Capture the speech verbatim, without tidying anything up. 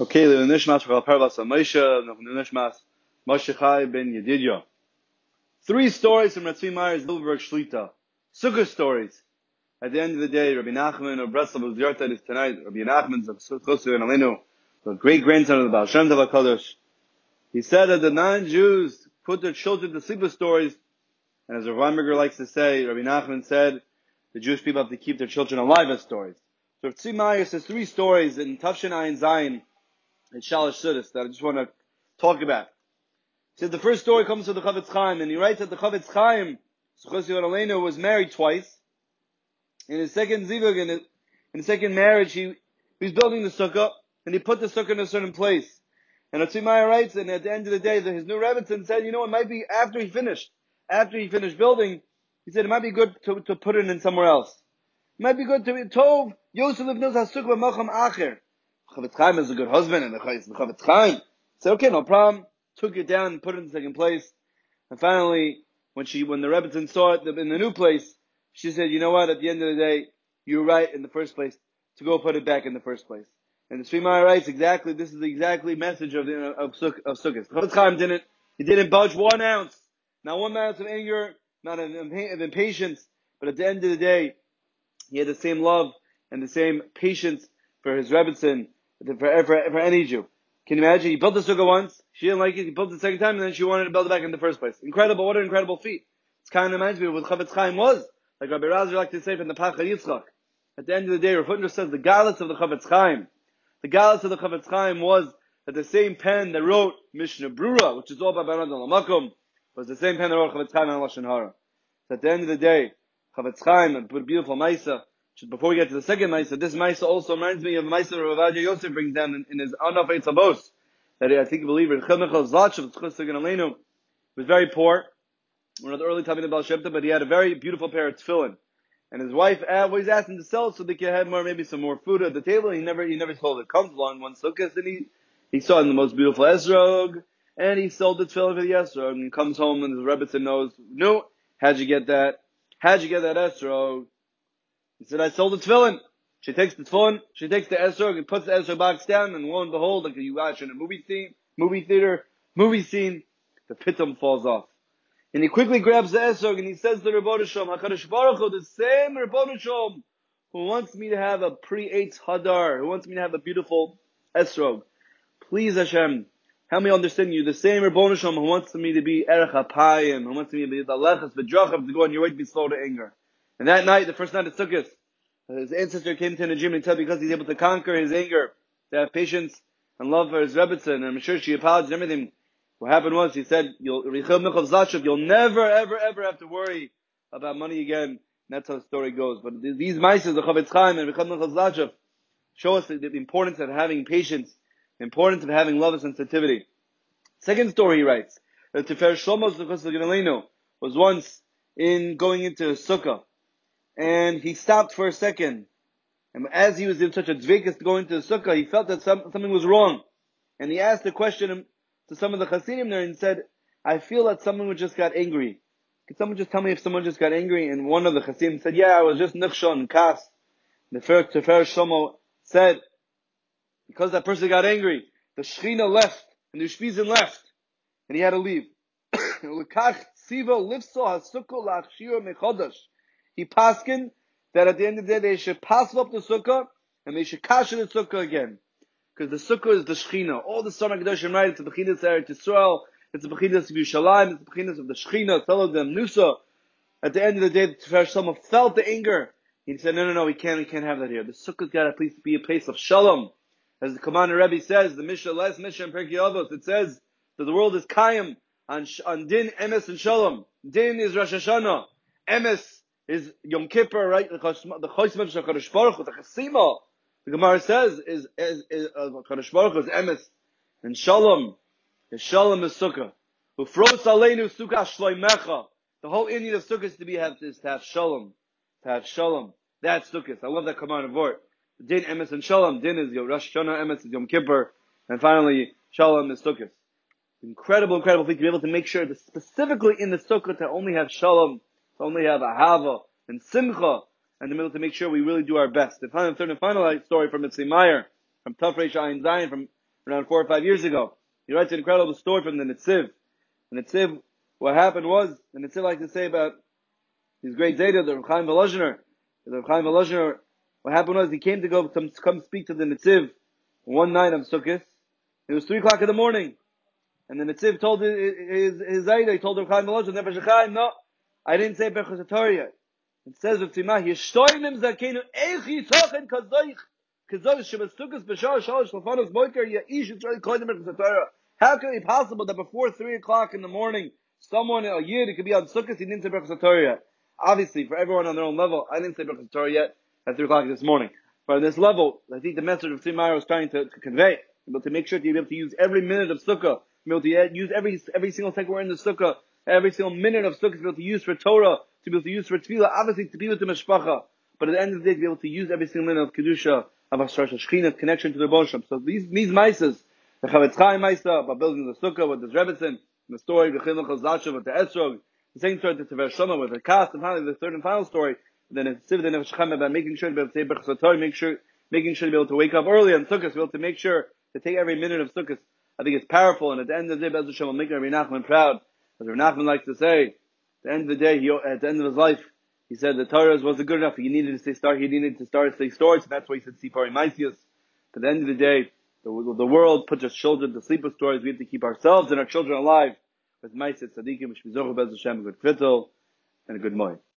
Okay, the Nishmas for Parvas Moshe, the Nishmas Moshe Chai ben Yedidya. Three stories from Ratzvi Meyer's Bilberg Shlita. Sukkah stories. At the end of the day, Rabbi Nachman of Breslov was Yortat is tonight. Rabbi Nachman's of Chusu and Alenu, the great grandson of the Baal Shem Tov HaKadosh. He said that the non-Jews put their children to sleep with stories, and as Rav Weinberger likes to say, Rabbi Nachman said, the Jewish people have to keep their children alive as stories. So Ratzvi Meyer says three stories in Tafshin Ayin Zayin and Shalosh Sudas that I just want to talk about. He says the first story comes to the Chavetz Chaim, and he writes that the Chavetz Chaim, Zechus Yod Aleinu, was married twice. In his second zivug, in his, in his second marriage, he, he was building the sukkah, and he put the sukkah in a certain place. And Ratzvi Meyer writes, and at the end of the day, the, his new Rebbetzin said, you know, it might be after he finished, after he finished building, he said it might be good to, to put it in somewhere else. It might be good to Tov Yosef Livnos HaSukkah Macham Acher. Chavetz Chaim is a good husband, and the Chavetz Chaim said, okay, no problem. Took it down and put it in the second place. And finally, when she, when the Rebbetzin saw it in the new place, she said, you know what, at the end of the day, you were right in the first place to go put it back in the first place. And the Tzvi Meyer writes exactly, this is the exactly message of the, of, Suk, of Sukkot. Chavetz Chaim didn't, he didn't budge one ounce. Not one ounce of anger, not of impatience, but at the end of the day, he had the same love and the same patience for his Rebbetzin, for, for, for any Jew. Can you imagine? He built the sukkah once, she didn't like it, he built it the second time, and then she wanted to build it back in the first place. Incredible, what an incredible feat. It's kind of reminds me of what Chavetz Chaim was. Like Rabbi Razer liked to say from the Pachar Yitzchak. At the end of the day, Rav Hutner says the galus of the Chavetz Chaim. The galus of the Chavetz Chaim was that the same pen that wrote Mishnah Brura, which is all by Baran al-Makom, was the same pen that wrote Chavetz Chaim and Lashon Hara. So at the end of the day, Chavetz Chaim, a beautiful Maisa. Before we get to the second Maisa, this Maisa also reminds me of Maisa Rav Avadia Yosef brings down in, in his Anaf Eitz Habos. That I think a believer, Chil Michal Zlachov, Tzchus Aleinu, was very poor. One of the early Talmidei Baal Shem Tov, but he had a very beautiful pair of tefillin. And his wife always asked him to sell it so they could have more, maybe some more food at the table. He never, he never sold it. Comes along one sukkah, and he, he saw in the most beautiful esrog, and he sold the tefillin for the esrog, and he comes home and his Rebbetzin knows, no, how'd you get that? How'd you get that esrog? He said, I sold the tefillin. She takes the tefillin, she takes the esrog, and puts the esrog box down, and lo and behold, like you watch in a movie scene, movie theater, movie scene, the pitum falls off. And he quickly grabs the esrog, and he says to Rebbeinu Shalom, HaKadosh Baruch Hu, the same Rebbeinu Shalom, who wants me to have a pre-Eitz Hadar, who wants me to have a beautiful esrog. Please Hashem, help me understand you, the same Rebbeinu Shalom who wants me to be Erech HaPayim, who wants me to be the Lechas V'drachav, to go on your way to be slow to anger. And that night, the first night of Sukkot, his ancestor came to Najim and said because he's able to conquer his anger, to have patience and love for his Rebbetzin, and I'm sure she apologized and everything. What happened was, he said, you'll, you'll never, ever, ever have to worry about money again. And that's how the story goes. But these Maisers, the Chavetz Chaim and Rechel Michal Zlachov, show us the, the importance of having patience, the importance of having love and sensitivity. Second story he writes, that Tifer Shlomo Zechus Aleinu was once in going into a sukkah, and he stopped for a second. And as he was in such a dveikus to go into the sukkah, he felt that some, something was wrong. And he asked a question to some of the Hasidim there and said, I feel that someone just got angry. Could someone just tell me if someone just got angry? And one of the Hasidim said, yeah, I was just nichshon, kas. The Tifer Shlomo said, because that person got angry, the Shechina left, and the Ushpizin left, and he had to leave. He paskin that at the end of the day they should pass up the sukkah and they should kasher the sukkah again, because the sukkah is the Shechina. All the Son HaKadoshim write it's the Bechinas of Eretz Yisrael, it's the Bechinas of Yerushalayim, it's the Bechinas of the Shechina, tell of them Nusa. At the end of the day, the Tifer Shlomo felt the anger. He said, no, no, no, we can't, we can't have that here. The sukkah's got to please be a place of shalom. As the Commander Rebbe says, the Mishnah, last Mishnah in Pirkei Avos, it says that the world is kayim on, on din, emes, and shalom. Din is Rosh Hashanah. Emes is Yom Kippur, right? The Chosmah of HaKadosh Baruch Hu, the Chasima, the Gemara says, is, is, is uh, HaKadosh Baruch Hu is emes. And shalom, is shalom is sukkah. Ufros aleinu sukkah shloimecha. The whole Indian of sukkah is to be, have, is to have shalom. To have shalom. That's sukkah. I love that command of word. Din, emes, and shalom. Din is Rosh Hashanah, emes is Yom Kippur, and finally, shalom is sukkah. Incredible, incredible thing to be able to make sure that specifically in the sukkah to only have shalom, to only have ahava and simcha, and to be able to make sure we really do our best. The final, third and final story from Ratzvi Meyer, from Tafresh Ayin Zayin, from around four or five years ago. He writes an incredible story from the Netziv. The Netziv, what happened was, the Netziv likes to say about his great Zayda, the Reb Chaim Volozhiner. The Reb Chaim Volozhiner, what happened was he came to go to come speak to the Netziv one night of Sukkot. It was three o'clock in the morning. And the Netziv told his, his, his Zayda, he told Reb Chaim Volozhiner, never Chaim, no, I didn't say Berchos HaTorah yet. It says with Tzimah, Yishtoinim zakenu eich yitzochen kazoich. Kazoich shebasukas b'shar shalosh lefanos boiker ya'ish yitzroi koidim Berchos HaTorah. How can it be possible that before three o'clock in the morning, someone, a year, it could be on Sukkot, he didn't say Berchos HaTorah yet? Obviously, for everyone on their own level, I didn't say Berchos HaTorah yet at three o'clock this morning. But on this level, I think the message of Tzimah was trying to, to convey, able to make sure to be able to use every minute of Sukkah, be able to use every, every single second we're in the Sukkah, every single minute of Sukkah to be able to use for Torah, to be able to use for Tefillah, obviously to be with the Meshpacha, but at the end of the day to be able to use every single minute of Kedusha, of Hashar Shechina's connection to the Bosham. So these, these Mises, the Chavetz Chaim Maisa, about building the Sukkah with the Rebbetzin, the story of the Chinuch HaZashav with the Esrog, the same story with the Tever Shoma with the Kas, and finally the third and final story, then it's Siv the Nefesh Chaim about making sure to be able to say Berchos HaTorah, make sure, making sure to be able to wake up early on Sukkot, to be able to make sure to take every minute of Sukkot. I think it's powerful, and at the end of the day, Be'ez Hashem will make Rabbi Nachman proud. As Rabbi Nachman likes to say, at the end of the day, he, at the end of his life, he said the Torah wasn't good enough. He needed to stay start. He needed to start say stories. So that's why he said Sipari Maisius. At the end of the day, the, the world puts its children to sleep with stories. We have to keep ourselves and our children alive with Maisis Tzadikim, Shmizochu Be'ez Hashem, a good kvittel and a good moed.